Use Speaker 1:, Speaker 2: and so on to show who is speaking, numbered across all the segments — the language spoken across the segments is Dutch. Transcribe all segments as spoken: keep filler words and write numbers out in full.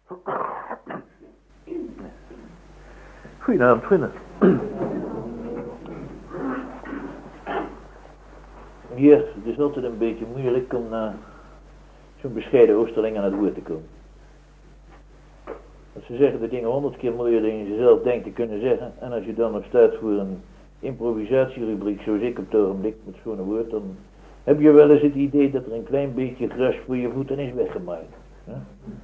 Speaker 1: Goedenavond, vrienden. Ja, het is altijd een beetje moeilijk om naar zo'n bescheiden oosterling aan het woord te komen. Als ze zeggen de dingen honderd keer mooier dan je ze zelf denkt te kunnen zeggen, en als je dan nog staat voor een improvisatierubriek zoals ik op het ogenblik met schone woord, dan heb je wel eens het idee dat er een klein beetje gras voor je voeten is weggemaaid. Hè?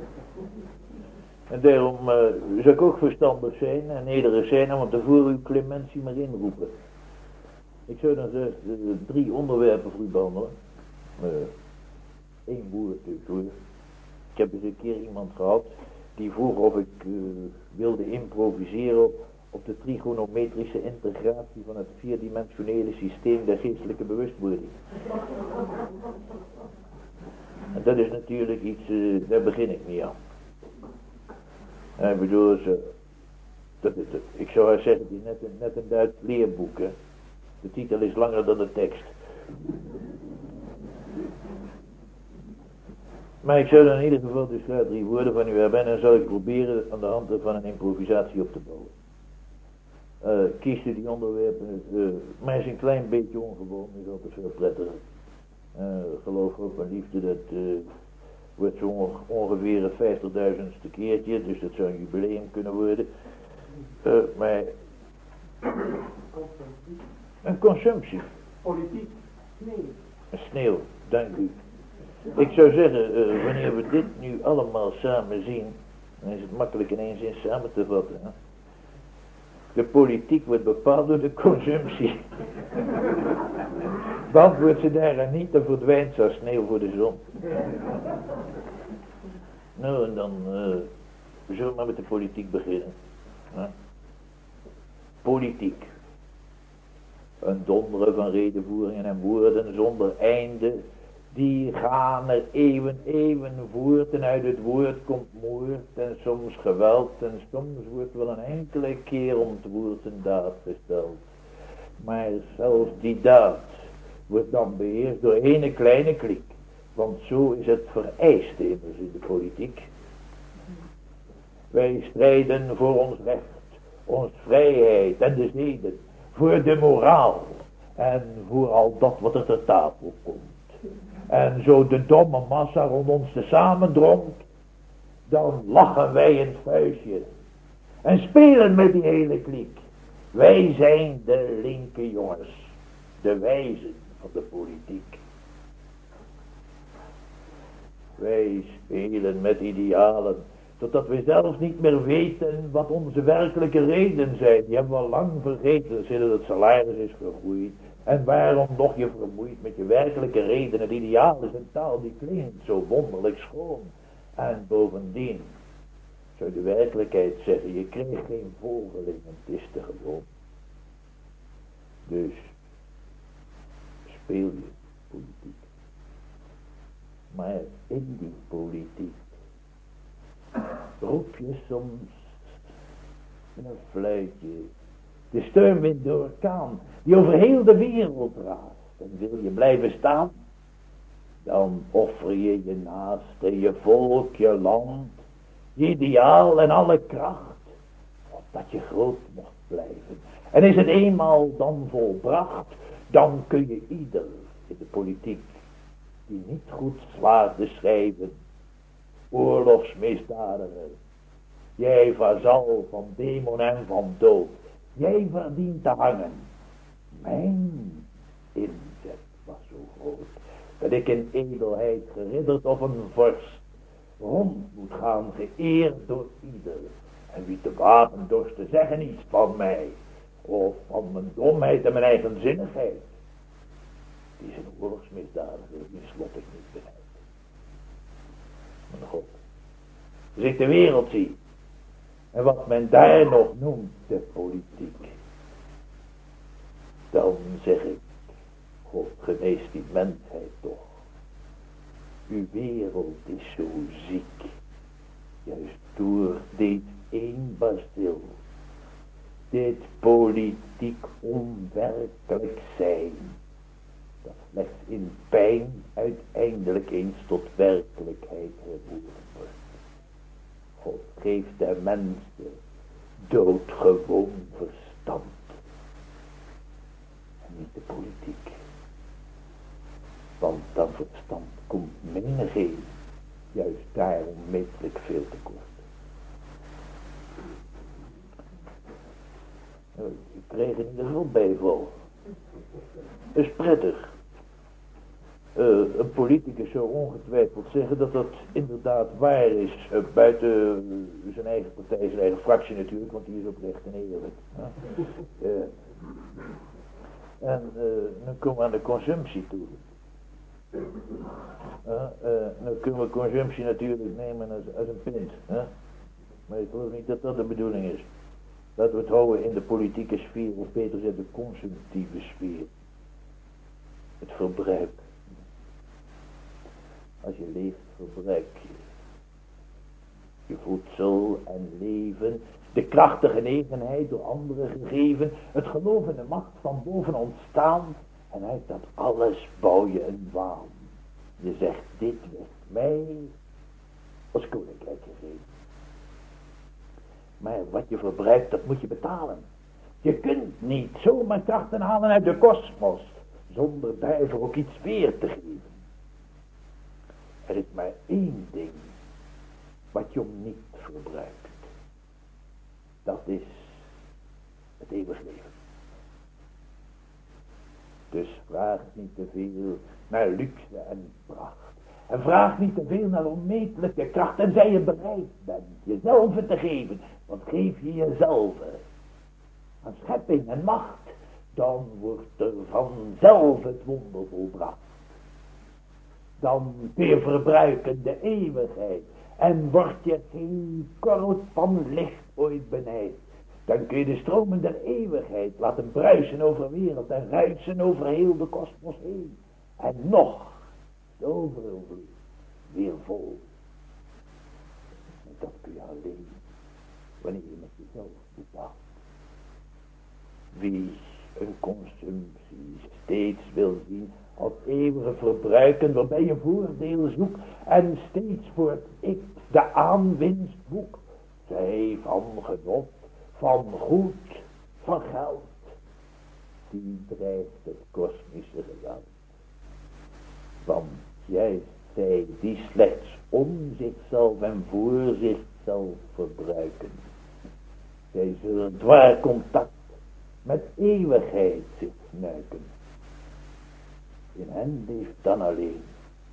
Speaker 1: En daarom uh, zou ik ook verstandig zijn en nederig zijn om tevoren uw clementie maar inroepen. Ik zou dan zeggen, uh, drie onderwerpen voor u behandelen. Eén uh, woord dus hoor. Ik heb eens een keer iemand gehad die vroeg of ik uh, wilde improviseren op de trigonometrische integratie van het vierdimensionele systeem der geestelijke bewustwording. En dat is natuurlijk iets, uh, daar begin ik niet aan. Ik bedoel, ze, dat, dat, dat, ik zou haar zeggen, het is net een, net een Duits leerboek, hè. De titel is langer dan de tekst. Maar ik zou dan in ieder geval dus graag drie woorden van u hebben en dan zal ik proberen aan de hand van een improvisatie op te bouwen. Uh, kiest u die onderwerpen, uh, maar is een klein beetje ongewoon, is altijd veel prettiger. Uh, geloof ook mijn liefde, dat uh, wordt zo ongeveer het vijftigduizendste keertje, dus dat zou een jubileum kunnen worden. Uh, maar een consumptie.
Speaker 2: Politiek. Sneeuw.
Speaker 1: Sneeuw, dank u. Ik zou zeggen, uh, wanneer we dit nu allemaal samen zien, dan is het makkelijk in één zin samen te vatten. Hè? De politiek wordt bepaald door de consumptie. Beantwoordt ze daar niet, dan verdwijnt ze als sneeuw voor de zon. Nou, en dan uh, zullen we maar met de politiek beginnen. Huh? Politiek. Een donderen van redevoeringen en woorden zonder einde, die gaan er eeuwen, eeuwen voort en uit het woord komt moord en soms geweld en soms wordt wel een enkele keer om het woord een daad gesteld. Maar zelfs die daad wordt dan beheerst door ene kleine kliek, want zo is het vereiste immers in de politiek. Wij strijden voor ons recht, ons vrijheid en de zeden, voor de moraal en voor al dat wat er ter tafel komt. En zo de domme massa rond ons te samendrongt, dan lachen wij een vuistje en spelen met die hele kliek. Wij zijn de linker jongens, de wijzen van de politiek. Wij spelen met idealen, totdat we zelfs niet meer weten wat onze werkelijke redenen zijn. Die hebben we al lang vergeten, sinds het salaris is gegroeid. En waarom nog je vermoeid met je werkelijke redenen? Het ideaal is een taal die klinkt zo wonderlijk schoon. En bovendien, zou de werkelijkheid zeggen, je kreeg geen volgeling, het is te gewoon. Dus, speel je politiek. Maar in die politiek roep je soms met een fluitje de stormwind door orkaan die over heel de wereld raast. En wil je blijven staan, dan offer je je naaste, je volk, je land, je ideaal en alle kracht, opdat je groot mocht blijven. En is het eenmaal dan volbracht, dan kun je ieder in de politiek die niet goed slaat beschrijven, oorlogsmisdadiger, jij vazal van demon en van dood, jij verdient te hangen. Mijn inzet was zo groot, dat ik in edelheid geridderd of een vorst rond moet gaan, geëerd door ieder. En wie te wapen dorst te zeggen iets van mij, of van mijn domheid en mijn eigenzinnigheid, die is een oorlogsmisdadiger, die slot ik niet bereid. Mijn God, als ik de wereld zie, en wat men daar nog noemt de politiek, dan zeg ik, God genees die mensheid toch. Uw wereld is zo ziek, juist door dit één bastil, dit politiek onwerkelijk zijn, dat slechts in pijn uiteindelijk eens tot werkelijkheid herboren wordt. God, geeft de mensen doodgewoon verstand. En niet de politiek. Want dat verstand komt menigeen juist daar onmetelijk veel te kort. Ik kreeg in ieder geval bijval. Dat is prettig. Uh, een politicus zou ongetwijfeld zeggen dat dat inderdaad waar is. Uh, buiten uh, zijn eigen partij, zijn eigen fractie natuurlijk, want die is oprecht en eerlijk. Uh, en uh, dan komen we aan de consumptie toe. Uh, uh, dan kunnen we consumptie natuurlijk nemen als, als een pint. Huh? Maar ik geloof niet dat dat de bedoeling is. Laten we het houden in de politieke sfeer, of beter gezegd de consumptieve sfeer. Het verbruik. Als je leeft, verbruik je. Je voedsel en leven, de krachtige genegenheid door anderen gegeven, het geloof in de macht van boven ontstaan, en uit dat alles bouw je een waan. Je zegt, dit werd mij als koninkrijk gegeven. Maar wat je verbruikt, dat moet je betalen. Je kunt niet zomaar krachten halen uit de kosmos, zonder daarvoor ook iets weer te geven. Er is maar één ding, wat je om niet verbruikt. Dat is het eeuwig leven. Dus vraag niet te veel naar luxe en pracht. En vraag niet te veel naar onmetelijke kracht. Tenzij je bereid bent jezelf te geven. Want geef je jezelf aan schepping en macht. Dan wordt er vanzelf het wonder volbracht. Dan kun je verbruiken de eeuwigheid. En word je geen korrel van licht ooit benijd. Dan kun je de stromen der eeuwigheid laten bruisen over de wereld en ruisen over heel de kosmos heen. En nog de overvloed weer vol. En dat kun je alleen wanneer je met jezelf betaalt. Wie een consumptie steeds wil zien als eeuwige verbruiken, waarbij je voordeel zoekt en steeds voor het ik de aanwinst boekt, zij van genot, van goed, van geld, die drijft het kosmische geweld. Want juist zij die slechts om zichzelf en voor zichzelf verbruiken, zij zullen dwaar contact met eeuwigheid zich snuiken. In hen leeft dan alleen,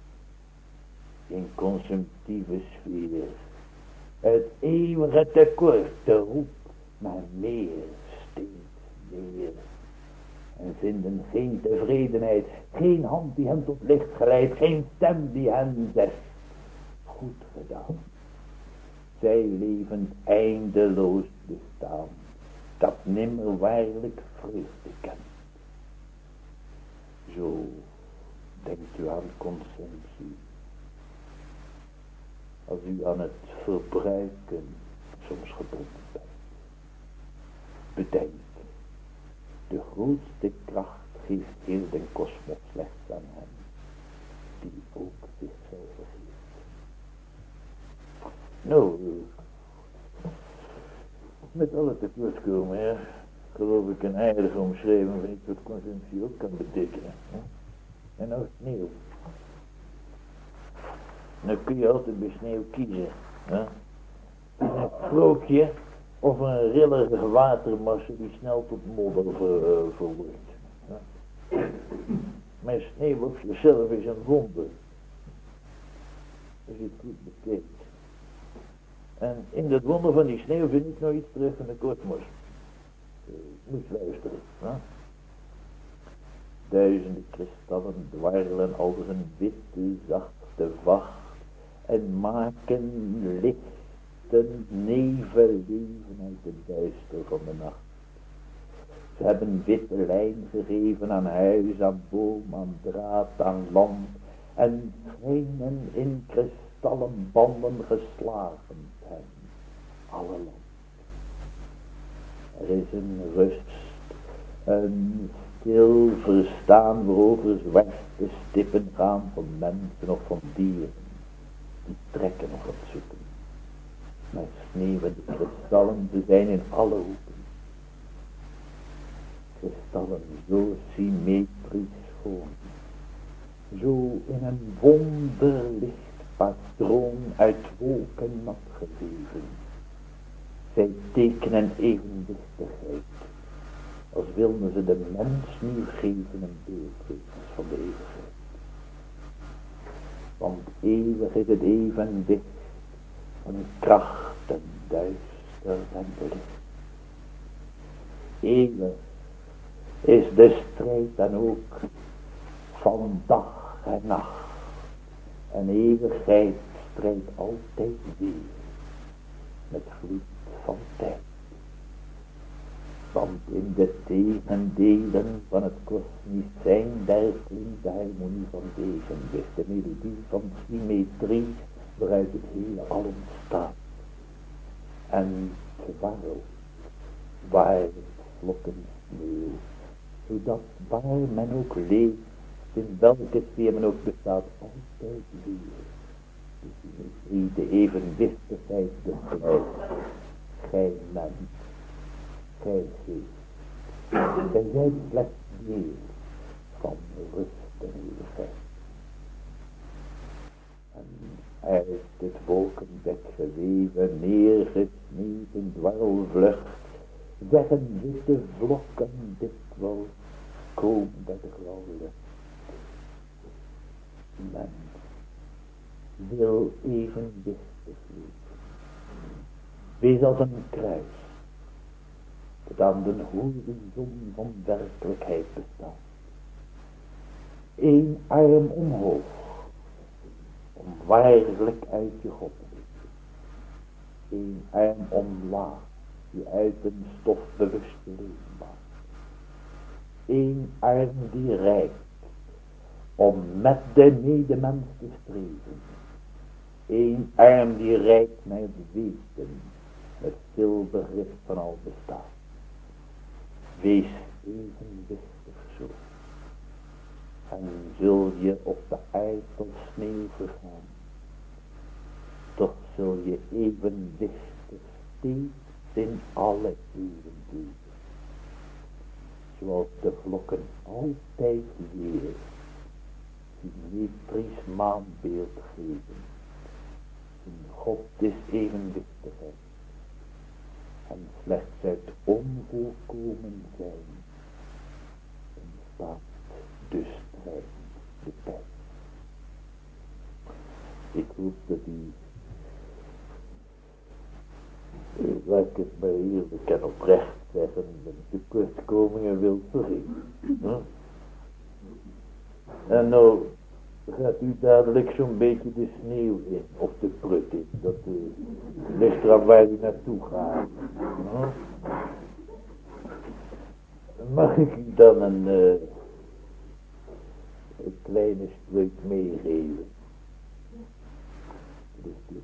Speaker 1: in consumptieve sfeer, het eeuwige tekort te roep naar meer, steeds meer. En vinden geen tevredenheid, geen hand die hen tot licht geleidt, geen stem die hen zegt, goed gedaan. Zij leven eindeloos bestaan, dat nimmer waarlijk vreugde kent. Zo denkt u aan consumptie. Als u aan het verbruiken soms gebonden bent. Bedenk, de grootste kracht geeft heel den kosmos slechts aan hem, die ook zichzelf vergeeft. Nou, met alle tekortkomen, hè, geloof ik een aardige omschrijving van iets wat consumptie ook kan betekenen. Hè? En nou sneeuw. Dan kun je altijd bij sneeuw kiezen. Hè? Een vlookje of een rillige watermassa die snel tot modder ver, uh, verwoordt. Hè? Maar sneeuw op zichzelf is een wonder. Als je het goed bekijkt. En in dat wonder van die sneeuw vind ik nog iets terug van de kosmos. Uh, moet luisteren. Hè? Duizenden kristallen dwarrelen als een witte, zachte vacht en maken lichten nevenleven uit de duister van de nacht. Ze hebben witte lijn gegeven aan huis, aan boom, aan draad, aan land en schijnen in kristallen banden geslagen te hebben. Alle land. Er is een rust, een stil verstaan waarover zwarte stippen gaan van mensen of van dieren, die trekken of wat zoeken. Met sneeuwende kristallen te zijn in alle hoeken. Kristallen zo symmetrisch schoon, zo in een wonderlicht patroon uit wolken nat gegeven. Zij tekenen evenwichtigheid, als wilden ze de mens nu geven een beeldtekenis van de eeuwigheid. Want eeuwig is het evenwicht van kracht en duister en licht. Eeuwig is de strijd dan ook van dag en nacht. En eeuwigheid strijdt altijd weer met gloed van tijd. Want in de tegendelen van het kosmisch zijn, daar klinkt de harmonie van evenwicht, de melodie van symmetrie, waaruit het hele al ontstaat. En dwarrelt, waar vlokken sneeuw, zodat waar men ook leeft, in welke sfeer men ook bestaat, altijd weer de symmetrie, de evenwichtigheid bevrijdt. Gij mens, gij geest, gij zijt slechts deel van rust en eeuwigheid. En uit het wolkenbek geweven, neergesneeuwd in dwarrelvlucht, zeggen witte vlokken dikwijls, kom bij de grauwe lucht. Men wil evenwichtig leven. Wees als een kruis, dat aan de horizon van werkelijkheid bestaat. Eén arm omhoog, om waarlijk uit je God te leven. Eén arm omlaag, die uit een stofbewuste leven maakt. Eén arm die reikt, om met de medemens te streven. Eén arm die reikt naar het weten, het stil begrip van al bestaan. Wees evenwichtig zo, en zul je op de aard tot sneeuw vergaan. Toch zul je evenwichtig steeds in alle eeuwen leven. Zoals de vlokken altijd weer symmetrisch maanbeeld geven. God is evenwichtigheid. En slechts uit onvolkomen zijn ontstaat de strijd, de tijd. Ik hoop dat u, laat ik het maar eerlijk en oprecht zeggen, de tekortkomingen wilt vergeten. Hm? En nou gaat u dadelijk zo'n beetje de sneeuw in, of de prut in, dat uh, ligt eraan waar u naartoe gaat. Hm? Mag ik u dan een, uh, een kleine spreuk meegeven? Dus dit.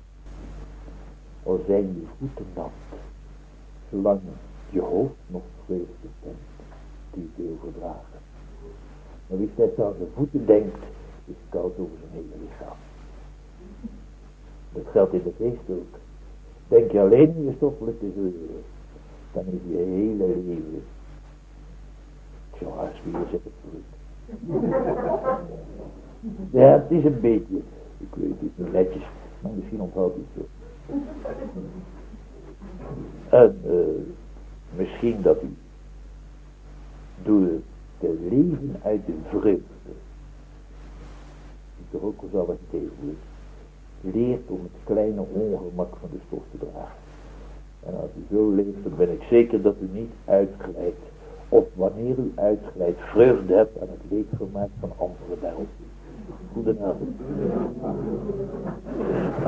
Speaker 1: Al zijn je voeten nat, zolang je hoofd nog vreugde bent, die veel verdragen. Maar wie slechts aan zijn voeten denkt, is koud over zijn hele lichaam. Dat geldt in de geest ook. Denk je alleen in je stoffelijke zeuren, dan is je hele leven zoals wie je zegt het terug. Ja, het is een beetje, ik weet het niet netjes, maar misschien onthoudt het zo. En uh, misschien dat u door te leven uit de vreugde, die toch ook wel zal wat tegenwoordig, leert om het kleine ongemak van de stof te dragen. En als u zo leeft, dan ben ik zeker dat u niet uitglijdt, of wanneer u uitglijdt, vreugde hebt aan het leedvermaak van anderen daarop. Goedenavond.